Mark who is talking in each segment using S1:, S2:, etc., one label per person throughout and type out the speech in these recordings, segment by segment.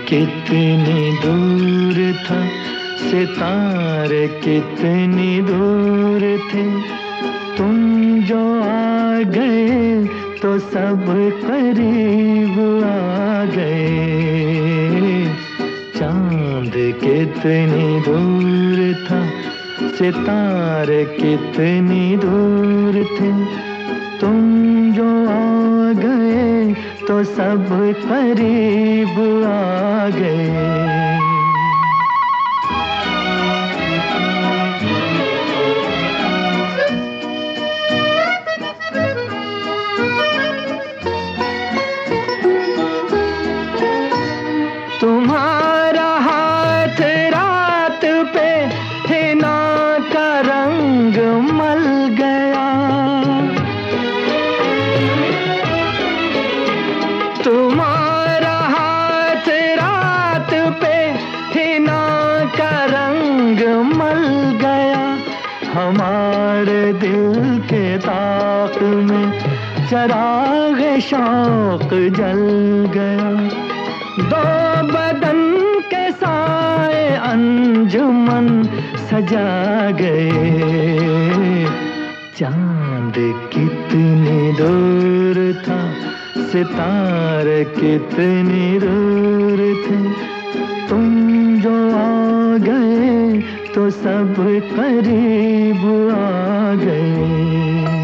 S1: कितनी दूर था, सितारे कितनी दूर थे, तुम जो आ गए तो सब करीब आ गए। चांद कितनी दूर था, सितारे कितनी दूर थे, तुम जो आ गए तो सब करीब आ गए। तुम्हारा हाथ रात पे हिना का रंग मल गया, तुम्हारा हाथ रात पे हिना का रंग मल गया। हमारे दिल के ताक में चराग शौक जल गया। दो बदन के साए अंजुमन सजा गए। चांद कितनी दूर था, सितारे कितनी दूर थे, तुम जो आ गए तो सब करीब आ गए।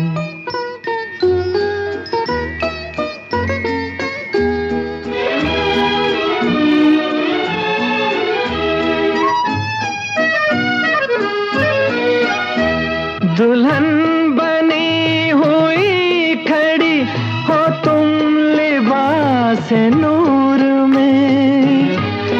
S1: दुल्हन बनी हुई खड़ी हो तुम लिबास नूर में,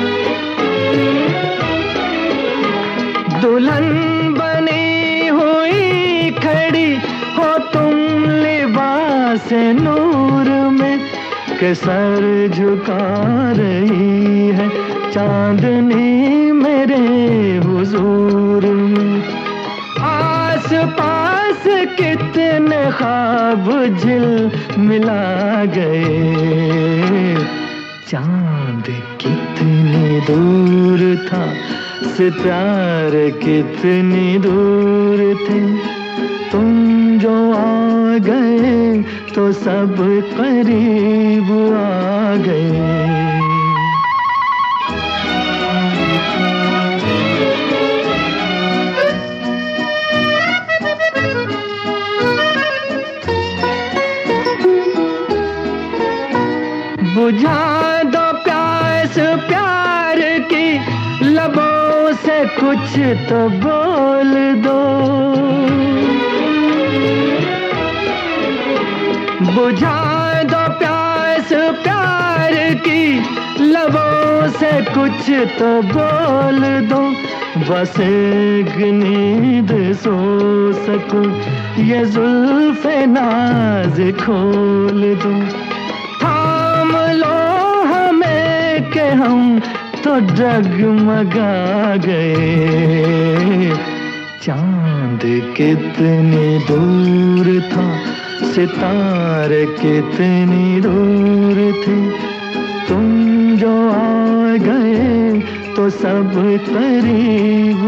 S1: दुल्हन बनी हुई खड़ी हो तुम लिबास नूर में, के सर झुका रही है चांदनी मेरे हुजूर में। आस पास कितने ख्वाब झिल मिला गए। चांद कितनी दूर था, सितारे कितनी दूर थे, तुम जो आ गए तो सब करीब आ गए। बुझा दो प्यास प्यार की, लबों से कुछ तो बोल दो। बुझा दो प्यास प्यार की, लबों से कुछ तो बोल दो। बस एक नींद सो सकूं, ये जुल्फ़े नाज़ खोल दो। थाम लो हमें कि हम तो डगमगा गए। चांद कितनी दूर था, सितारे कितनी दूर थे, तुम जो आ गए तो सब करीब